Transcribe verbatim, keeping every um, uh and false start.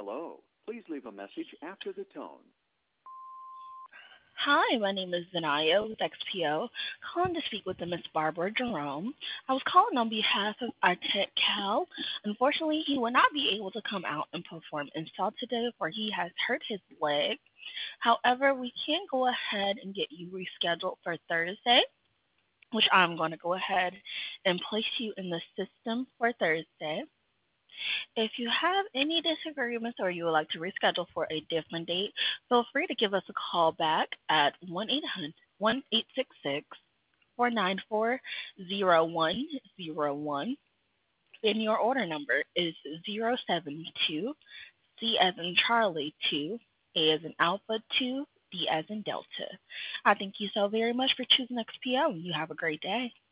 Hello. Please leave a message after the tone. Hi, my name is Zanaya with X P O, calling to speak with the Miss Barbara Jerome. I was calling on behalf of our tech Cal. Unfortunately, he will not be able to come out and perform install today, for he has hurt his leg. However, we can go ahead and get you rescheduled for Thursday, which I'm going to go ahead and place you in the system for Thursday. If you have any disagreements or you would like to reschedule for a different date, feel free to give us a call back at one eight hundred one eight six six four nine four zero one zero one. And your order number is zero seven two C as in Charlie two, A as in Alpha two, D as in Delta. I thank you so very much for choosing X P O. You have a great day.